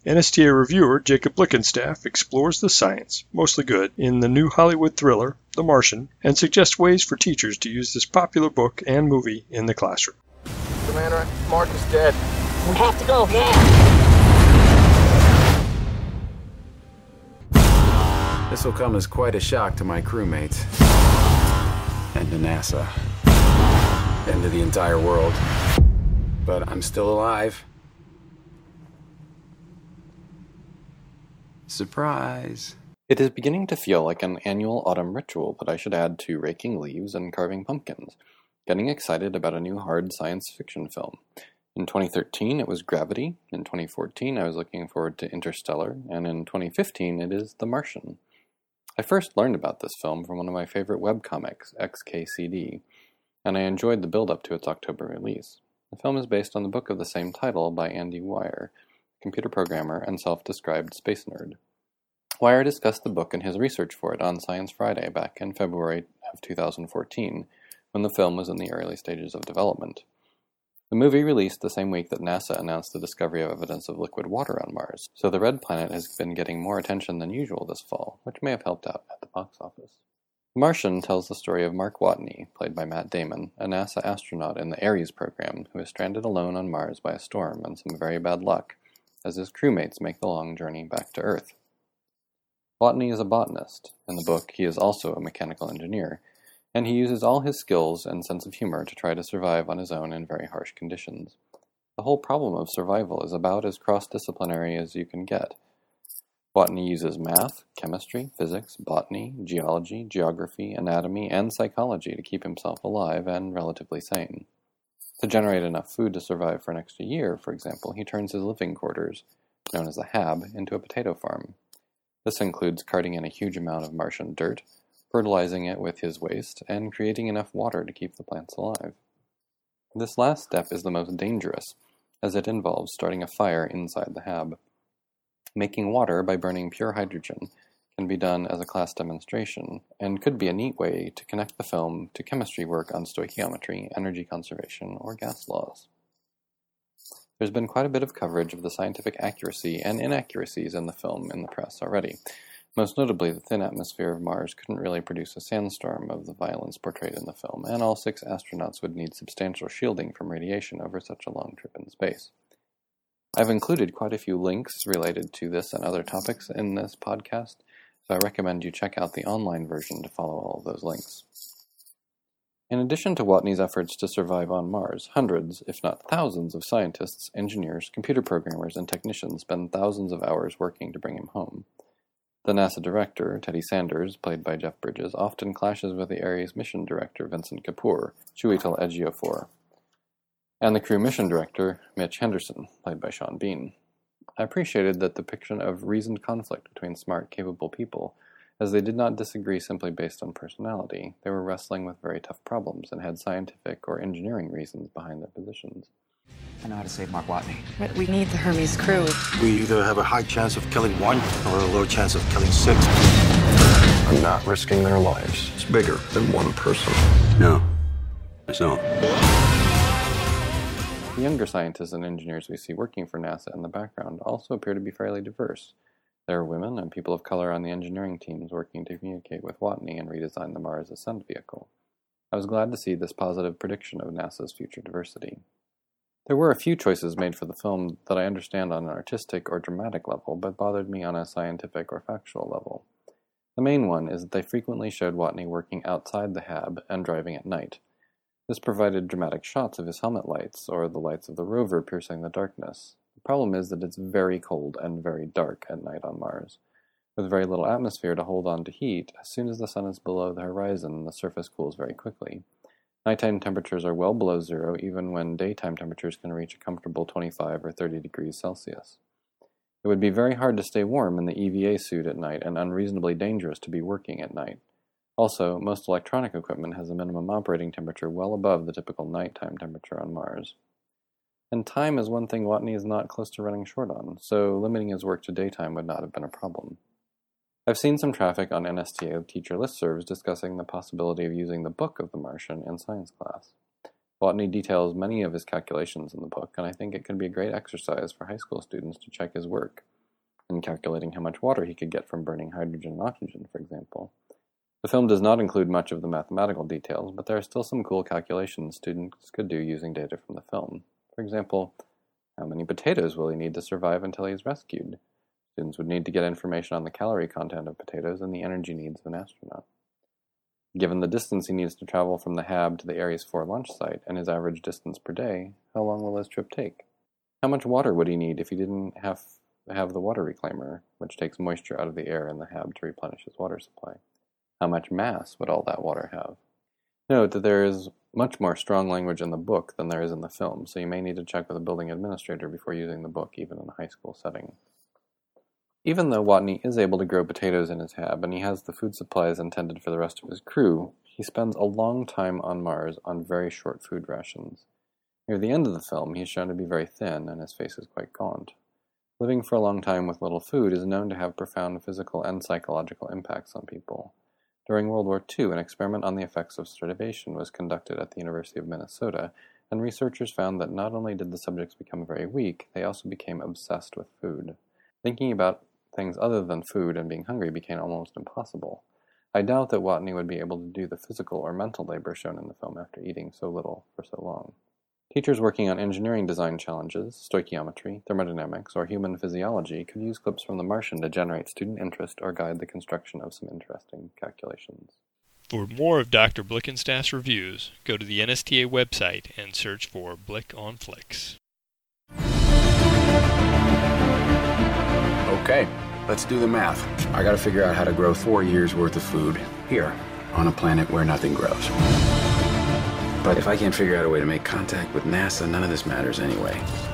NSTA reviewer Jacob Blickenstaff explores the science, mostly good, in the new Hollywood thriller, The Martian, and suggests ways for teachers to use this popular book and movie in the classroom. Commander, Mark is dead. We have to go now! This will come as quite a shock to my crewmates. And to NASA. And to the entire world. But I'm still alive. Surprise. It is beginning to feel like an annual autumn ritual that I should add to raking leaves and carving pumpkins, getting excited about a new hard science fiction film. In 2013, it was Gravity. In 2014, I was looking forward to Interstellar. And in 2015, it is The Martian. I first learned about this film from one of my favorite webcomics, XKCD, and I enjoyed the build-up to its October release. The film is based on the book of the same title by Andy Weir, computer programmer and self-described space nerd. Weir discussed the book and his research for it on Science Friday back in February of 2014, when the film was in the early stages of development. The movie released the same week that NASA announced the discovery of evidence of liquid water on Mars, so the Red Planet has been getting more attention than usual this fall, which may have helped out at the box office. The Martian tells the story of Mark Watney, played by Matt Damon, a NASA astronaut in the Ares program who is stranded alone on Mars by a storm and some very bad luck, as his crewmates make the long journey back to Earth. Watney is a botanist. In the book, he is also a mechanical engineer, and he uses all his skills and sense of humor to try to survive on his own in very harsh conditions. The whole problem of survival is about as cross-disciplinary as you can get. Watney uses math, chemistry, physics, botany, geology, geography, anatomy, and psychology to keep himself alive and relatively sane. To generate enough food to survive for an extra year, for example, he turns his living quarters, known as the Hab, into a potato farm. This includes carting in a huge amount of Martian dirt, fertilizing it with his waste, and creating enough water to keep the plants alive. This last step is the most dangerous, as it involves starting a fire inside the Hab. Making water by burning pure hydrogen can be done as a class demonstration, and could be a neat way to connect the film to chemistry work on stoichiometry, energy conservation, or gas laws. There's been quite a bit of coverage of the scientific accuracy and inaccuracies in the film in the press already. Most notably, the thin atmosphere of Mars couldn't really produce a sandstorm of the violence portrayed in the film, and all 6 astronauts would need substantial shielding from radiation over such a long trip in space. I've included quite a few links related to this and other topics in this podcast, so I recommend you check out the online version to follow all of those links. In addition to Watney's efforts to survive on Mars, hundreds, if not thousands, of scientists, engineers, computer programmers, and technicians spend thousands of hours working to bring him home. The NASA director, Teddy Sanders, played by Jeff Bridges, often clashes with the Ares mission director, Vincent Kapoor, Chiwetel Ejiofor, and the crew mission director, Mitch Henderson, played by Sean Bean. I appreciated that depiction of reasoned conflict between smart, capable people, as they did not disagree simply based on personality. They were wrestling with very tough problems and had scientific or engineering reasons behind their positions. I know how to save Mark Watney. But we need the Hermes crew. We either have a high chance of killing one or a low chance of killing 6. I'm not risking their lives. It's bigger than one person. No, it's not. The younger scientists and engineers we see working for NASA in the background also appear to be fairly diverse. There are women and people of color on the engineering teams working to communicate with Watney and redesign the Mars ascent vehicle. I was glad to see this positive prediction of NASA's future diversity. There were a few choices made for the film that I understand on an artistic or dramatic level, but bothered me on a scientific or factual level. The main one is that they frequently showed Watney working outside the Hab and driving at night. This provided dramatic shots of his helmet lights, or the lights of the rover piercing the darkness. The problem is that it's very cold and very dark at night on Mars. With very little atmosphere to hold on to heat, as soon as the sun is below the horizon, the surface cools very quickly. Nighttime temperatures are well below zero, even when daytime temperatures can reach a comfortable 25 or 30 degrees Celsius. It would be very hard to stay warm in the EVA suit at night and unreasonably dangerous to be working at night. Also, most electronic equipment has a minimum operating temperature well above the typical nighttime temperature on Mars. And time is one thing Watney is not close to running short on, so limiting his work to daytime would not have been a problem. I've seen some traffic on NSTA teacher listservs discussing the possibility of using the book of The Martian in science class. Watney details many of his calculations in the book, and I think it could be a great exercise for high school students to check his work. and calculating how much water he could get from burning hydrogen and oxygen, for example. The film does not include much of the mathematical details, but there are still some cool calculations students could do using data from the film. For example, how many potatoes will he need to survive until he is rescued? Students would need to get information on the calorie content of potatoes and the energy needs of an astronaut. Given the distance he needs to travel from the HAB to the Ares 4 launch site and his average distance per day, how long will his trip take? How much water would he need if he didn't have the water reclaimer, which takes moisture out of the air in the HAB to replenish his water supply? How much mass would all that water have? Note that there is much more strong language in the book than there is in the film, so you may need to check with a building administrator before using the book, even in a high school setting. Even though Watney is able to grow potatoes in his HAB, and he has the food supplies intended for the rest of his crew, he spends a long time on Mars on very short food rations. Near the end of the film, he is shown to be very thin, and his face is quite gaunt. Living for a long time with little food is known to have profound physical and psychological impacts on people. During World War II, an experiment on the effects of starvation was conducted at the University of Minnesota, and researchers found that not only did the subjects become very weak, they also became obsessed with food. Thinking about things other than food and being hungry became almost impossible. I doubt that Watney would be able to do the physical or mental labor shown in the film after eating so little for so long. Teachers working on engineering design challenges, stoichiometry, thermodynamics, or human physiology could use clips from The Martian to generate student interest or guide the construction of some interesting calculations. For more of Dr. Blickenstaff's reviews, go to the NSTA website and search for Blick on Flicks. Okay, let's do the math. I gotta figure out how to grow 4 years' worth of food here, on a planet where nothing grows. But if I can't figure out a way to make contact with NASA, none of this matters anyway.